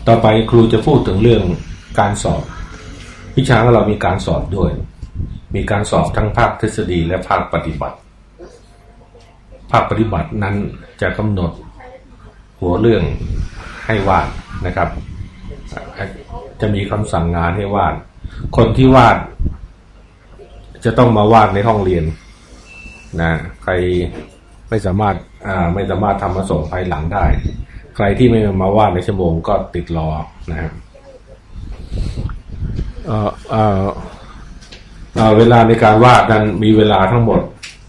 ต่อไปครูจะพูดถึงเรื่องการสอบวิชาของเรามีการสอบด้วยมีการสอบทั้งภาคทฤษฎีและภาคปฏิบัติภาคปฏิบัตินั้นจะกำหนดหัวเรื่องให้วาดนะครับจะมีคำสั่งงานให้วาดคนที่วาดจะต้องมาวาดในห้องเรียนนะใครไม่สามารถทำมาส่งภายหลังได้ใครที่ไม่มาวาดในชั่วโมงก็ติดรอนะครับเวลาในการวาดนั้นมีเวลาทั้งหมด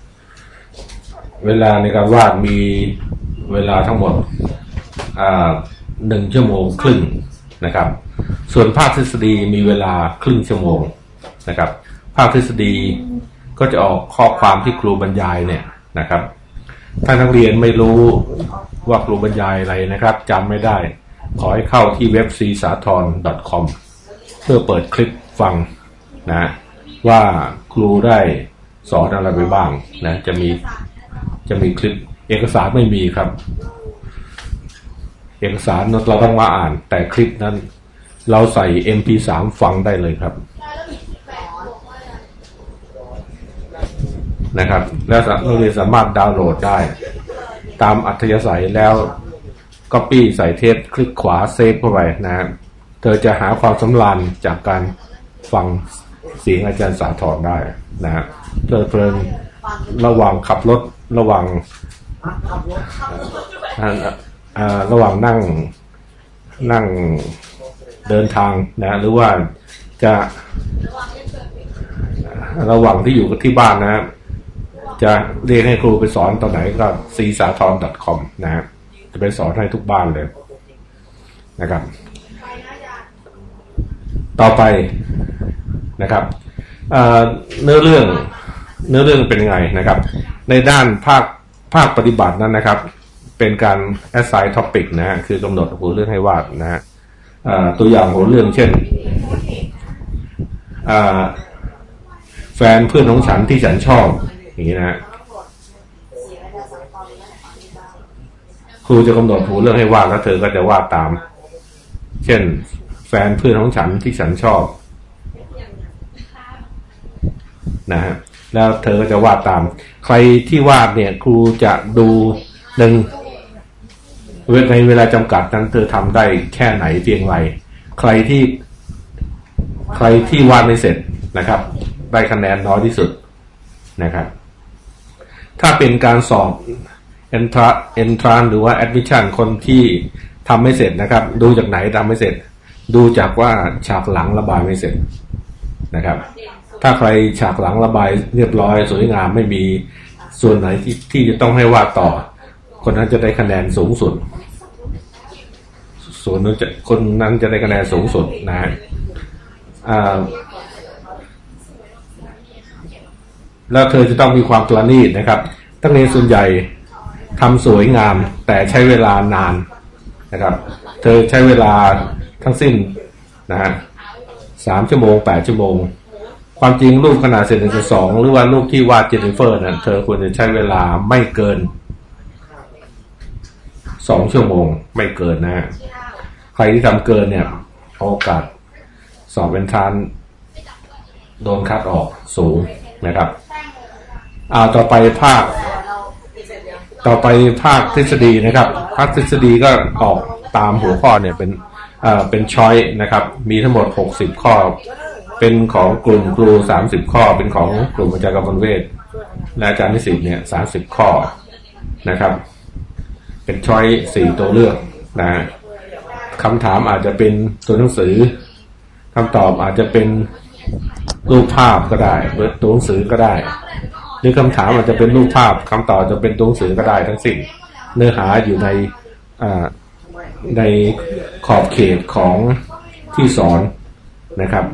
มีเวลาทั้งหมด1 ชั่วโมงครึ่งนะครับส่วนภาคทฤษฎีมีเวลาครึ่งชั่วโมงนะครับภาคทฤษฎีก็จะออกข้อความที่ครูบรรยายเนี่ยนะครับถ้านักเรียนไม่รู้ว่าครูบรรยายอะไรนะครับจำไม่ได้ขอให้เข้าที่เว็บ csathorn.com เพื่อเปิดคลิปฟังนะว่าครูได้สอนอะไรไปบ้างนะจะมีคลิปเอกสารไม่มีครับเอกสารเราต้องมาอ่านแต่คลิปนั้นเราใส่ MP3 ฟังได้เลยครับนะครับแล้วนักเรียนสามารถดาวน์โหลดได้ตามอัธยาศัยแล้วCopy ใส่เทปคลิกขวาเซฟเข้าไปนะเธอจะหาความสำราญจากการฟังเสียงอาจารย์สาธรได้นะฮะเพลินระหว่างขับรถระหว่างนั่งเดินทางนะหรือว่าจะระหว่างที่อยู่ที่บ้านนะจะเรียกให้ครูไปสอนตอนไหนก็ csathorn.com นะฮะจะไปสอนให้ทุกบ้านเลยนะครับต่อไปนะครับเนื้อเรื่องเป็นยังไงนะครับในด้านภาคปฏิบัตินั้นนะครับเป็นการ assign topic นะฮะคือกำหนดหัวเรื่องให้วาดนะฮะตัวอย่างหัวเรื่องเช่นแฟนเพื่อนของฉันที่ฉันชอบอย่างนี้นะฮะครูจะกำหนดหัวเรื่องให้วาดแล้วเธอก็จะวาดตามเช่นแฟนเพื่อนของฉันที่ฉันชอบนะฮะแล้วเธอก็จะวาดตามใครที่วาดเนี่ยครูจะดูในเวลาจำกัดนั้นเธอทำได้แค่ไหนเพียงไรใครที่วาดไม่เสร็จนะครับได้คะแนนน้อยที่สุดนะครับถ้าเป็นการสอบ entrance หรือว่า admission คนที่ทำไม่เสร็จนะครับดูจากไหนทำไม่เสร็จดูจากว่าฉากหลังระบายไม่เสร็จนะครับถ้าใครฉากหลังระบายเรียบร้อยสวยงามไม่มีส่วนไหนที่จะต้องให้วาดต่อคนนั้นจะได้คะแนนสูงสุดคนนั้นจะได้คะแนนสูงสุดนะฮะแล้วเธอจะต้องมีความประณีตนะครับนักเรียนส่วนใหญ่ทำสวยงามแต่ใช้เวลานานนะครับเธอใช้เวลาทั้งสิ้นนะฮะ3 ชั่วโมง 8 ชั่วโมงความจริงรูปขนาด1:2หรือว่ารูปที่วาดเจนนิเฟอร์นะเธอควรจะใช้เวลาไม่เกิน2 ชั่วโมงไม่เกินนะฮะใครที่ทำเกินเนี่ยโอกาสสอบเป็นทานโดนคัดออกสูงนะครับต่อไปภาคทฤษฎีนะครับภาคทฤษฎีก็ออกตามหัวข้อเนี่ยเป็นช้อยนะครับมีทั้งหมด60ข้อเป็นของกลุ่มครู30ข้อเป็นของกลุ่มอาจารย์กมลเวชและอาจารย์นิสิตเนี่ย30ข้อนะครับเป็นช้อย4ตัวเลือกนะคำถามอาจจะเป็นตัวหนังสือคำตอบอาจจะเป็นรูปภาพก็ได้ตัวหนังสือก็ได้หรือคำถามอาจจะเป็นรูปภาพคำตอบจะเป็นตัวหนังสือก็ได้ทั้งสิ้นเนื้อหาอยู่ในขอบเขตของที่สอนนะครับ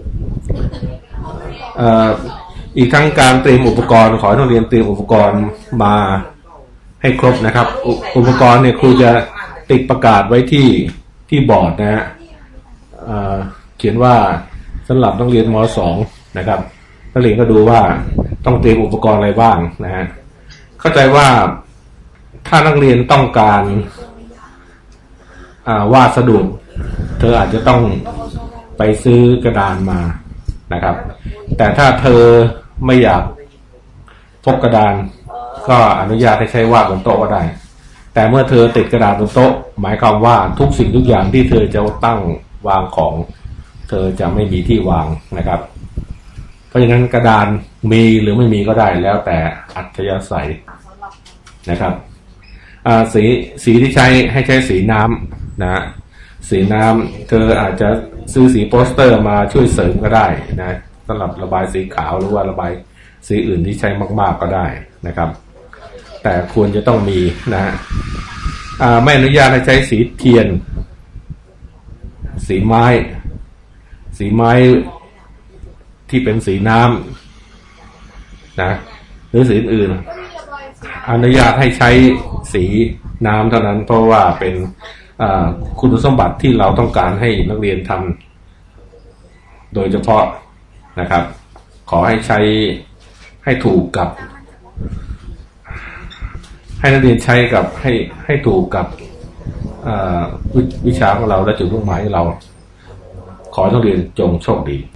อีกทั้งการเตรียมอุปกรณ์ขอให้นักเรียนเตรียมอุปกรณ์มาให้ครบนะครับอุปกรณ์เนี่ยครูจะติดประกาศไว้ที่บอร์ดนะฮะเขียนว่าสำหรับนักเรียนม.2 นะครับนักเรียนก็ดูว่าต้องเตรียมอุปกรณ์อะไรบ้างนะฮะเข้าใจว่าถ้านักเรียนต้องการวาดสะดุดเธออาจจะต้องไปซื้อกระดานมานะครับแต่ถ้าเธอไม่อยากพกกระดานก็อนุญาตให้ใช้วาดบนโต๊ะก็ได้แต่เมื่อเธอติดกระดาษบนโต๊ะหมายความว่าทุกสิ่งทุกอย่างที่เธอจะตั้งวางของเธอจะไม่มีที่วางนะครับเพราะฉะนั้นกระดานมีหรือไม่มีก็ได้แล้วแต่อัธยาศัยนะครับสีที่ใช้ให้ใช้สีน้ำนะสีน้ำเธออาจจะซื้อสีโปสเตอร์มาช่วยเสริมก็ได้นะสำหรับระบายสีขาวหรือว่าระบายสีอื่นที่ใช้มากๆก็ได้นะครับแต่ควรจะต้องมีนะไม่อนุญาตให้ใช้สีเทียนสีไม้ที่เป็นสีน้ำนะหรือสีอื่นอนุญาตให้ใช้สีน้ำเท่านั้นเพราะว่าเป็นคุณสมบัติที่เราต้องการให้นักเรียนทำโดยเฉพาะนะครับขอให้ใช้ให้ถูกกับให้นักเรียนใช้กับให้ถูกกับวิชาของเราและจุดมุ่งหมายของเราขอให้นักเรียนจงโชคดี